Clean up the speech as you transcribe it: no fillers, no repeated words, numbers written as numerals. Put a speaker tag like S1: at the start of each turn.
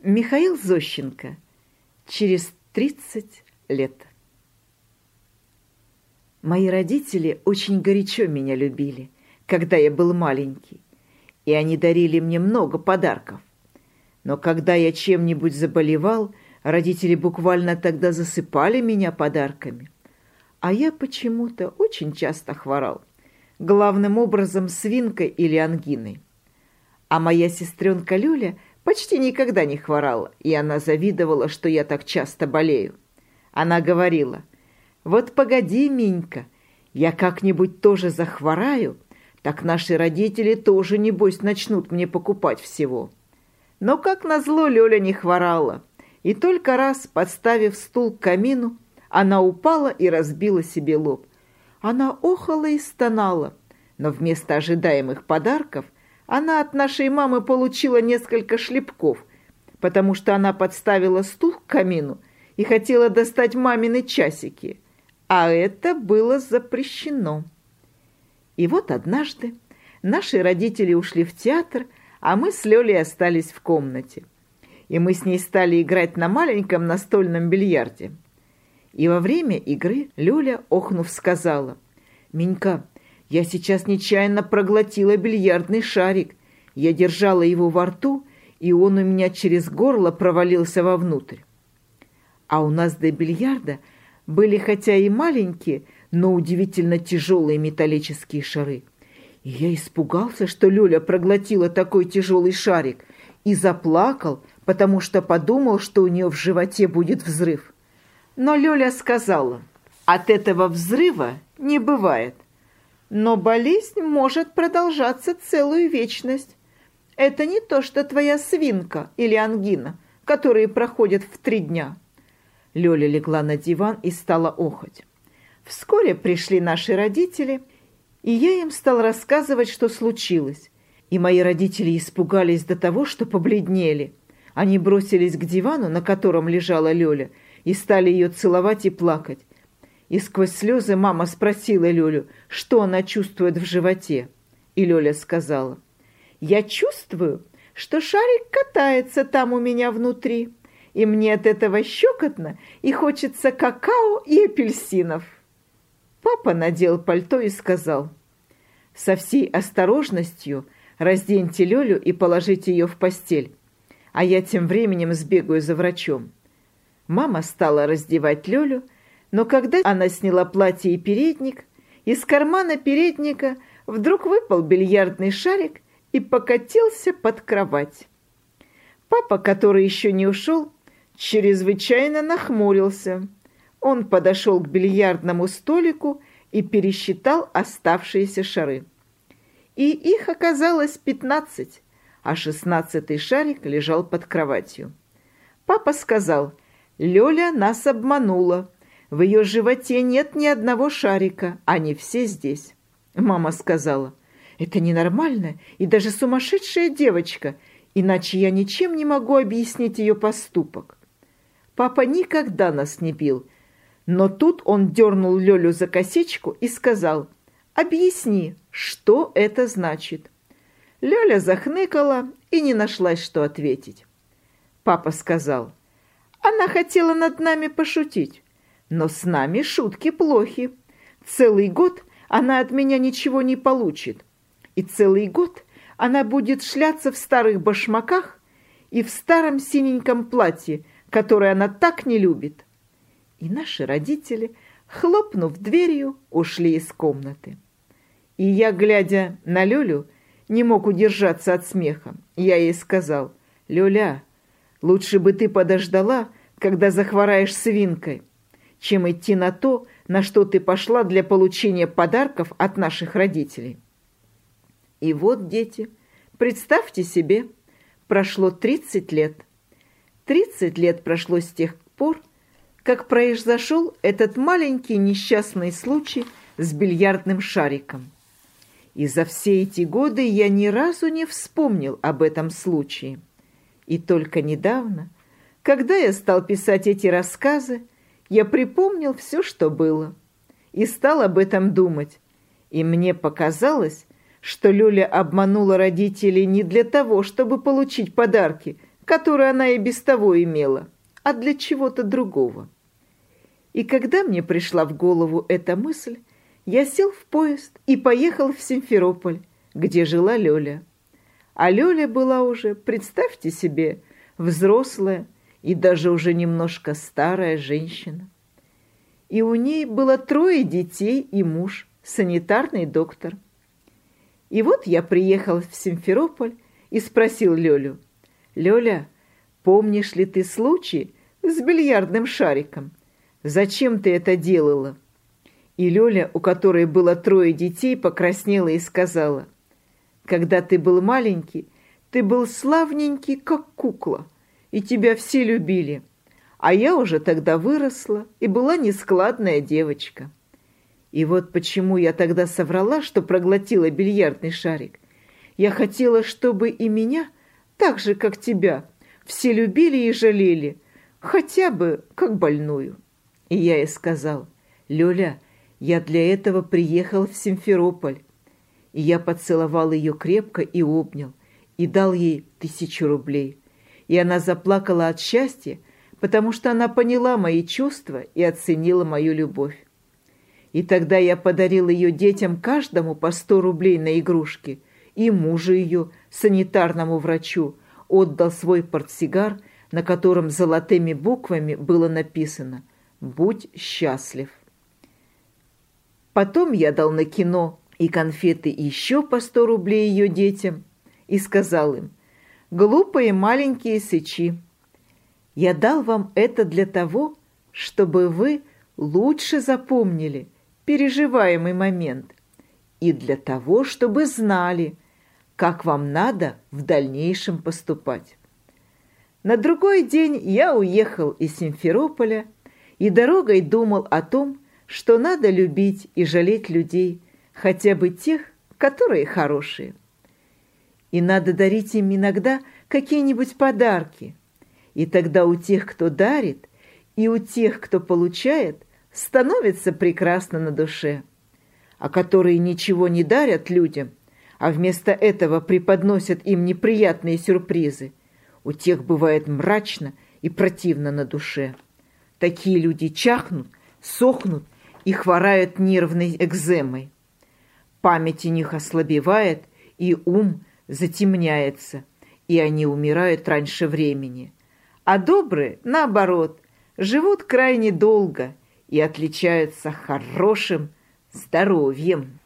S1: Михаил Зощенко. Через 30 лет. Мои родители очень горячо меня любили, когда я был маленький, и они дарили мне много подарков. Но когда я чем-нибудь заболевал, родители буквально тогда засыпали меня подарками. А я почему-то очень часто хворал, главным образом свинкой или ангиной. А моя сестренка Люля почти никогда не хворала, и она завидовала, что я так часто болею. Она говорила: «Вот погоди, Минька, я как-нибудь тоже захвораю, так наши родители тоже, небось, начнут мне покупать всего». Но, как назло, Лёля не хворала, и только раз, подставив стул к камину, она упала и разбила себе лоб. Она охала и стонала, но вместо ожидаемых подарков она от нашей мамы получила несколько шлепков, потому что она подставила стул к камину и хотела достать мамины часики, а это было запрещено. И вот однажды наши родители ушли в театр, а мы с Лёлей остались в комнате. И мы с ней стали играть на маленьком настольном бильярде. И во время игры Лёля, охнув, сказала: «Минька, я сейчас нечаянно проглотила бильярдный шарик. Я держала его во рту, и он у меня через горло провалился вовнутрь». А у нас до бильярда были хотя и маленькие, но удивительно тяжелые металлические шары. И я испугался, что Лёля проглотила такой тяжелый шарик, и заплакал, потому что подумал, что у нее в животе будет взрыв. Но Лёля сказала: «От этого взрыва не бывает. Но болезнь может продолжаться целую вечность. Это не то, что твоя свинка или ангина, которые проходят в 3 дня». Лёля легла на диван и стала охать. Вскоре пришли наши родители, и я им стал рассказывать, что случилось. И мои родители испугались до того, что побледнели. Они бросились к дивану, на котором лежала Лёля, и стали ее целовать и плакать. И сквозь слезы мама спросила Лёлю, что она чувствует в животе. И Лёля сказала: «Я чувствую, что шарик катается там у меня внутри, и мне от этого щекотно, и хочется какао и апельсинов». Папа надел пальто и сказал: «Со всей осторожностью разденьте Лёлю и положите ее в постель, а я тем временем сбегаю за врачом». Мама стала раздевать Лёлю, но когда она сняла платье и передник, из кармана передника вдруг выпал бильярдный шарик и покатился под кровать. Папа, который еще не ушел, чрезвычайно нахмурился. Он подошел к бильярдному столику и пересчитал оставшиеся шары. И их оказалось 15, а 16-й шарик лежал под кроватью. Папа сказал: «Лёля нас обманула. В ее животе нет ни одного шарика, они все здесь». Мама сказала: «Это ненормально и даже сумасшедшая девочка, иначе я ничем не могу объяснить ее поступок». Папа никогда нас не бил, но тут он дернул Лёлю за косичку и сказал: «Объясни, что это значит». Лёля захныкала и не нашлась, что ответить. Папа сказал: «Она хотела над нами пошутить, но с нами шутки плохи. Целый год она от меня ничего не получит, и целый год она будет шляться в старых башмаках и в старом синеньком платье, которое она так не любит». И наши родители, хлопнув дверью, ушли из комнаты. И я, глядя на Лёлю, не мог удержаться от смеха. Я ей сказал: «Лёля, лучше бы ты подождала, когда захвораешь свинкой, чем идти на то, на что ты пошла для получения подарков от наших родителей». И вот, дети, представьте себе, прошло 30 лет. 30 лет прошло с тех пор, как произошел этот маленький несчастный случай с бильярдным шариком. И за все эти годы я ни разу не вспомнил об этом случае. И только недавно, когда я стал писать эти рассказы, я припомнил все, что было, и стал об этом думать. И мне показалось, что Лёля обманула родителей не для того, чтобы получить подарки, который она и без того имела, а для чего-то другого. И когда мне пришла в голову эта мысль, я сел в поезд и поехал в Симферополь, где жила Лёля. А Лёля была уже, представьте себе, взрослая и даже уже немножко старая женщина. И у ней было 3 детей и муж, санитарный доктор. И вот я приехал в Симферополь и спросил Лёлю: «Лёля, помнишь ли ты случай с бильярдным шариком? Зачем ты это делала?» И Лёля, у которой было 3 детей, покраснела и сказала: «Когда ты был маленький, ты был славненький, как кукла, и тебя все любили. А я уже тогда выросла и была нескладная девочка». И вот почему я тогда соврала, что проглотила бильярдный шарик. Я хотела, чтобы и меня, так же, как тебя, все любили и жалели, хотя бы как больную. И я ей сказал: «Лёля, я для этого приехал в Симферополь». И я поцеловал ее крепко и обнял, и дал ей 1000 рублей. И она заплакала от счастья, потому что она поняла мои чувства и оценила мою любовь. И тогда я подарил ее детям каждому по 100 рублей на игрушки, и мужу ее, санитарному врачу, отдал свой портсигар, на котором золотыми буквами было написано: «Будь счастлив». Потом я дал на кино и конфеты еще по 100 рублей ее детям и сказал им: «Глупые маленькие сычи, я дал вам это для того, чтобы вы лучше запомнили переживаемый момент и для того, чтобы знали, как вам надо в дальнейшем поступать». На другой день я уехал из Симферополя и дорогой думал о том, что надо любить и жалеть людей, хотя бы тех, которые хорошие. И надо дарить им иногда какие-нибудь подарки. И тогда у тех, кто дарит, и у тех, кто получает, становится прекрасно на душе. А которые ничего не дарят людям, а вместо этого преподносят им неприятные сюрпризы, у тех бывает мрачно и противно на душе. Такие люди чахнут, сохнут и хворают нервной экземой. Память у них ослабевает, и ум затемняется, и они умирают раньше времени. А добрые, наоборот, живут крайне долго и отличаются хорошим здоровьем.